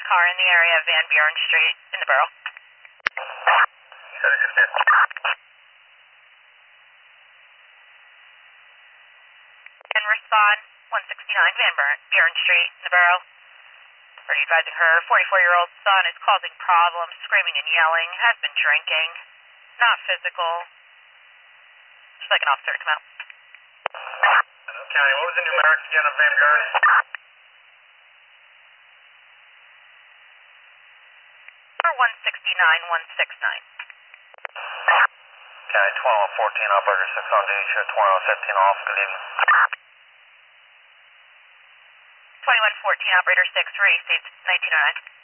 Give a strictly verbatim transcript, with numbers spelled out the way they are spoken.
car in the area of Van Buren Street in the borough. And respond, one sixty-nine Van Buren Street in the borough. Are you advising her forty-four-year-old son is causing problems, screaming and yelling, has been drinking, not physical. Just like an officer to come out. County, what was the numerics again of Van Buren? one sixty-nine one sixty-nine. County twenty-one fourteen, operator six on duty, show twenty-one fifteen off, good evening. twenty-one fourteen, operator six, received nineteen oh nine.